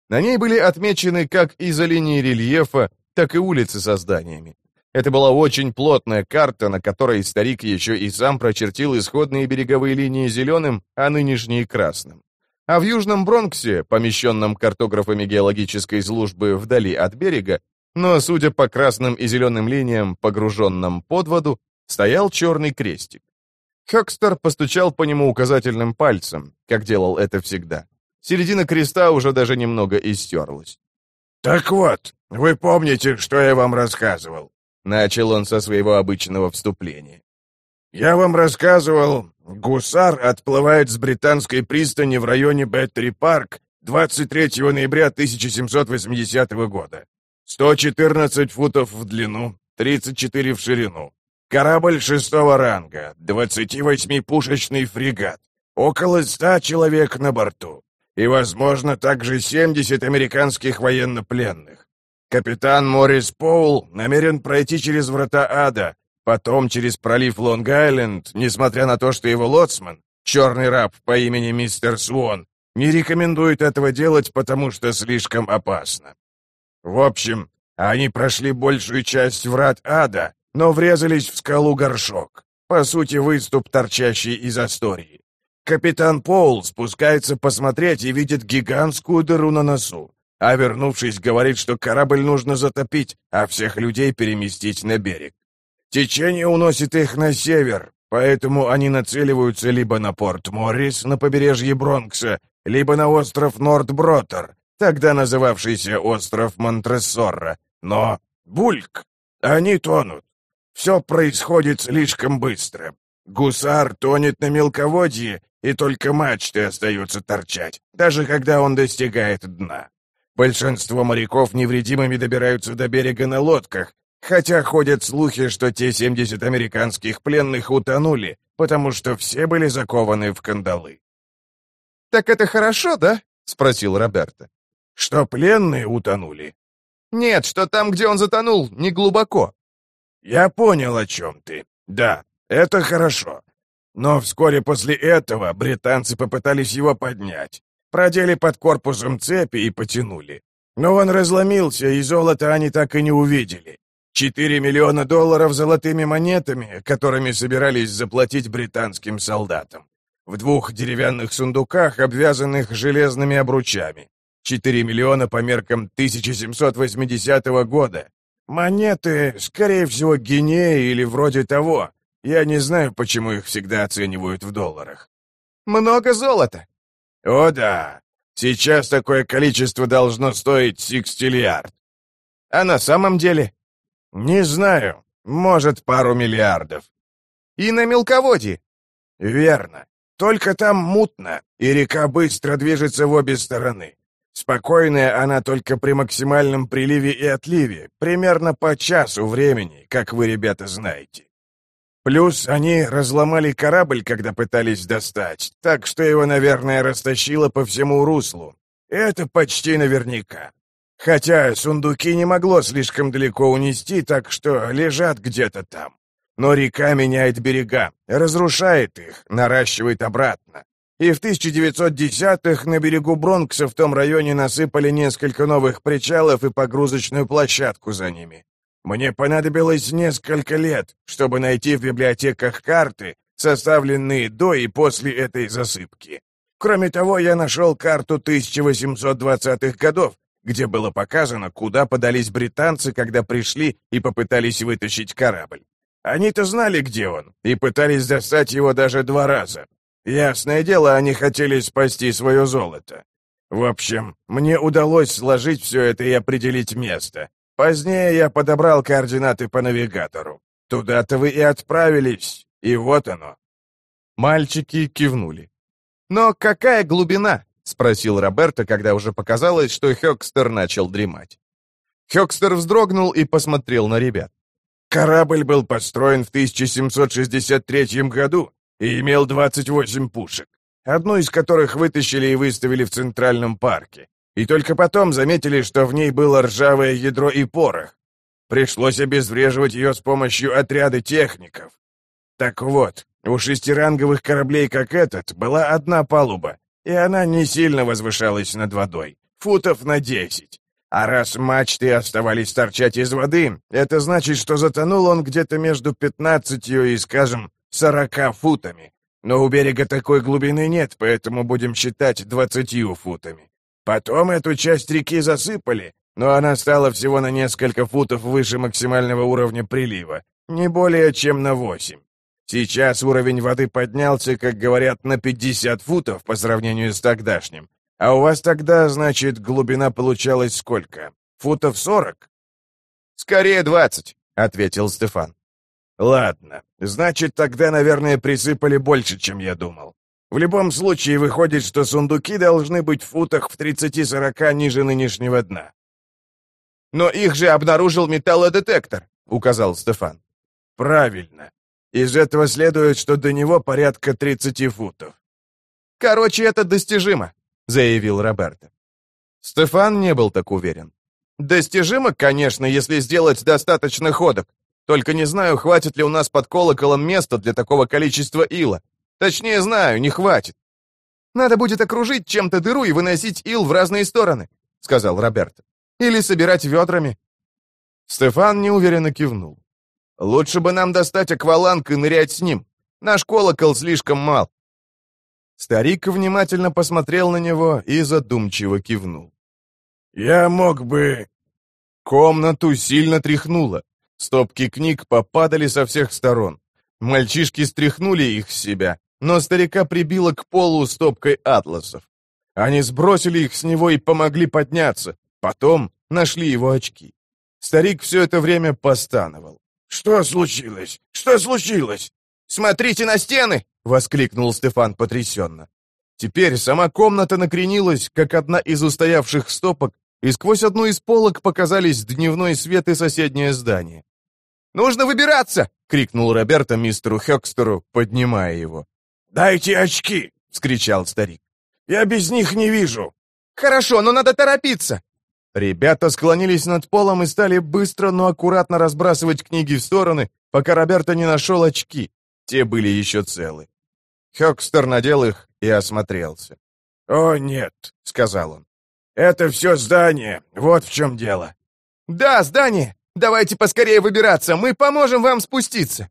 На ней были отмечены как изолинии рельефа, так и улицы со зданиями. Это была очень плотная карта, на которой старик еще и сам прочертил исходные береговые линии зеленым, а нынешние красным. А в Южном Бронксе, помещенном картографами геологической службы вдали от берега, но, судя по красным и зеленым линиям, погруженным под воду, стоял черный крестик. Хёкстер постучал по нему указательным пальцем, как делал это всегда. Середина креста уже даже немного истерлась. «Так вот, вы помните, что я вам рассказывал?» Начал он со своего обычного вступления. «Я вам рассказывал, гусар отплывает с британской пристани в районе Беттери-парк 23 ноября 1780 года. 114 футов в длину, 34 в ширину. Корабль 6-го ранга, 28-пушечный фрегат, около 100 человек на борту. И, возможно, также 70 американских военнопленных. Капитан Моррис Поул намерен пройти через врата ада, потом через пролив Лонг-Айленд, несмотря на то, что его лоцман, черный раб по имени мистер Свон, не рекомендует этого делать, потому что слишком опасно. В общем, они прошли большую часть врат ада, но врезались в скалу Горшок, по сути, выступ, торчащий из Астории. Капитан Поул спускается посмотреть и видит гигантскую дыру на носу, а вернувшись, говорит, что корабль нужно затопить, а всех людей переместить на берег. Течение уносит их на север, поэтому они нацеливаются либо на порт Моррис на побережье Бронкса, либо на остров Норт-Бротер, тогда называвшийся остров Монтрессорро. Но бульк! Они тонут. Все происходит слишком быстро. Гусар тонет на мелководье, и только мачты остаются торчать, даже когда он достигает дна. Большинство моряков невредимыми добираются до берега на лодках, хотя ходят слухи, что те 70 американских пленных утонули, потому что все были закованы в кандалы. «Так это хорошо, да?» — спросил Роберто. «Что пленные утонули?» «Нет, что там, где он затонул, не глубоко». «Я понял, о чем ты. Да, это хорошо. Но вскоре после этого британцы попытались его поднять. Продели под корпусом цепи и потянули. Но он разломился, и золото они так и не увидели. $4 миллиона золотыми монетами, которыми собирались заплатить британским солдатам. В 2 деревянных сундуках, обвязанных железными обручами. 4 миллиона по меркам 1780 года. Монеты, скорее всего, гинеи или вроде того. Я не знаю, почему их всегда оценивают в долларах. Много золота. О да, сейчас такое количество должно стоить секстиллиард. А на самом деле? Не знаю, может, пару миллиардов. И на мелководье? Верно. Только там мутно, и река быстро движется в обе стороны. Спокойная она только при максимальном приливе и отливе, примерно по часу времени, как вы, ребята, знаете. Плюс они разломали корабль, когда пытались достать, так что его, наверное, растащило по всему руслу. Это почти наверняка. Хотя сундуки не могло слишком далеко унести, так что лежат где-то там. Но река меняет берега, разрушает их, наращивает обратно. И в 1910-х на берегу Бронкса в том районе насыпали несколько новых причалов и погрузочную площадку за ними. Мне понадобилось несколько лет, чтобы найти в библиотеках карты, составленные до и после этой засыпки. Кроме того, я нашел карту 1820-х годов, где было показано, куда подались британцы, когда пришли и попытались вытащить корабль. Они-то знали, где он, и пытались достать его даже 2 раза. Ясное дело, они хотели спасти свое золото. В общем, мне удалось сложить все это и определить место. Позднее я подобрал координаты по навигатору. Туда-то вы и отправились, и вот оно». Мальчики кивнули. «Но какая глубина?» — спросил Роберто, когда уже показалось, что Хёкстер начал дремать. Хёкстер вздрогнул и посмотрел на ребят. «Корабль был построен в 1763 году и имел 28 пушек, одну из которых вытащили и выставили в Центральном парке. И только потом заметили, что в ней было ржавое ядро и порох. Пришлось обезвреживать ее с помощью отряда техников. Так вот, у шестиранговых кораблей, как этот, была одна палуба, и она не сильно возвышалась над водой, футов на 10. А раз мачты оставались торчать из воды, это значит, что затонул он где-то между 15 и, скажем, 40 футами. Но у берега такой глубины нет, поэтому будем считать 20 футами. Потом эту часть реки засыпали, но она стала всего на несколько футов выше максимального уровня прилива, не более чем на 8. Сейчас уровень воды поднялся, как говорят, на 50 футов по сравнению с тогдашним. А у вас тогда, значит, глубина получалась сколько? Футов 40? «Скорее 20», — ответил Стефан. Ладно, значит, тогда, наверное, присыпали больше, чем я думал. В любом случае, выходит, что сундуки должны быть в футах в 30-40 ниже нынешнего дна. «Но их же обнаружил металлодетектор», — указал Стефан. Правильно. Из этого следует, что до него порядка 30 футов. «Короче, это достижимо», — заявил Роберто. Стефан не был так уверен. «Достижимо, конечно, если сделать достаточно ходок. Только не знаю, хватит ли у нас под колоколом места для такого количества ила. Точнее, знаю, не хватит. Надо будет окружить чем-то дыру и выносить ил в разные стороны», — сказал Роберто. «Или собирать ведрами». Стефан неуверенно кивнул. «Лучше бы нам достать акваланг и нырять с ним. Наш колокол слишком мал». Старик внимательно посмотрел на него и задумчиво кивнул. «Я мог бы...» Комнату сильно тряхнуло. Стопки книг попадали со всех сторон. Мальчишки стряхнули их с себя, но старика прибило к полу стопкой атласов. Они сбросили их с него и помогли подняться. Потом нашли его очки. Старик все это время постановал. «Что случилось? Что случилось?» «Смотрите на стены!» — воскликнул Стефан потрясенно. Теперь сама комната накренилась, как одна из устоявших стопок, и сквозь одну из полок показались дневной свет и соседнее здание. «Нужно выбираться!» — крикнул Роберто мистеру Хёкстеру, поднимая его. «Дайте очки!» — вскричал старик. «Я без них не вижу!» «Хорошо, но надо торопиться!» Ребята склонились над полом и стали быстро, но аккуратно разбрасывать книги в стороны, пока Роберто не нашел очки. Те были еще целы. Хёкстер надел их и осмотрелся. «О, нет», — сказал он. «Это все здание, вот в чем дело». «Да, здание! Давайте поскорее выбираться, мы поможем вам спуститься!»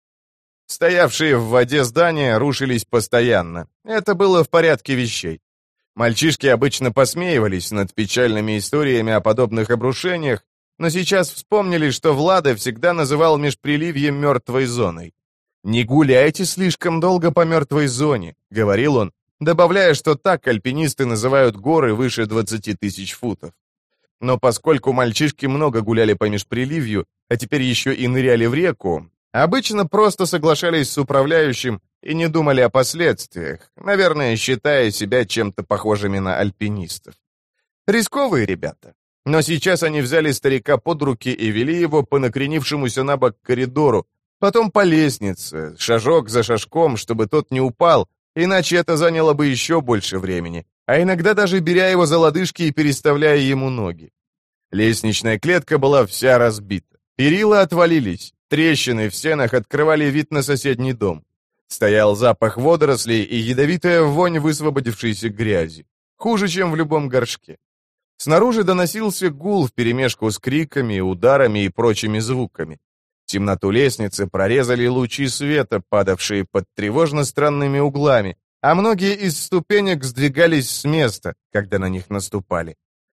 Стоявшие в воде здания рушились постоянно. Это было в порядке вещей. Мальчишки обычно посмеивались над печальными историями о подобных обрушениях, но сейчас вспомнили, что Влада всегда называл межприливье мертвой зоной. «Не гуляйте слишком долго по мертвой зоне», — говорил он, добавляя, что так альпинисты называют горы выше 20 тысяч футов. Но поскольку мальчишки много гуляли по межприливью, а теперь еще и ныряли в реку, обычно просто соглашались с управляющим и не думали о последствиях, наверное, считая себя чем-то похожими на альпинистов. Рисковые ребята. Но сейчас они взяли старика под руки и вели его по накренившемуся на бок коридору, потом по лестнице, шажок за шажком, чтобы тот не упал, иначе это заняло бы еще больше времени, а иногда даже беря его за лодыжки и переставляя ему ноги. Лестничная клетка была вся разбита. Перила отвалились, трещины в стенах открывали вид на соседний дом. Стоял запах водорослей и ядовитая вонь высвободившейся грязи. Хуже, чем в любом горшке. Снаружи доносился гул вперемешку с криками, ударами и прочими звуками. Темноту лестницы прорезали лучи света, падавшие под тревожно странными углами, а многие из ступенек сдвигались с места, когда на них наступали.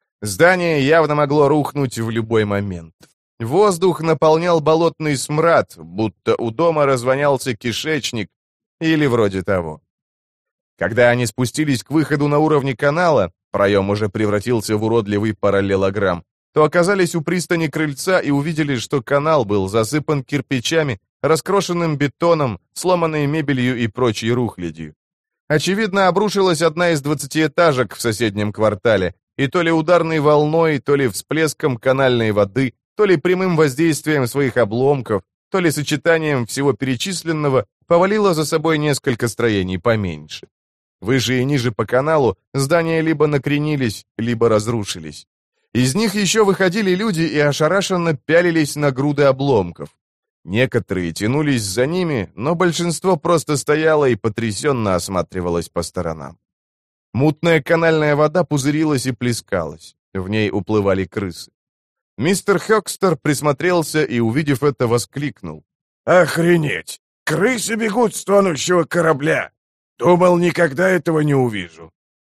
Здание явно могло рухнуть в любой момент. Воздух наполнял болотный смрад, будто у дома развонялся кишечник или вроде того. Когда они спустились к выходу на уровне канала, проем уже превратился в уродливый параллелограмм, то оказались у пристани крыльца и увидели, что канал был засыпан кирпичами, раскрошенным бетоном, сломанной мебелью и прочей рухлядью. Очевидно, обрушилась одна из 20-этажек в соседнем квартале, и то ли ударной волной, то ли всплеском канальной воды, то ли прямым воздействием своих обломков, то ли сочетанием всего перечисленного повалило за собой несколько строений поменьше. Выше и ниже по каналу здания либо накренились, либо разрушились. Из них еще выходили люди и ошарашенно пялились на груды обломков. Некоторые тянулись за ними, но большинство просто стояло и потрясенно осматривалось по сторонам. Мутная канальная вода пузырилась и плескалась. В ней уплывали крысы. Мистер Хёкстер присмотрелся и, увидев это, воскликнул. «Охренеть! Крысы бегут с тонущего корабля! Думал, никогда этого не увижу!»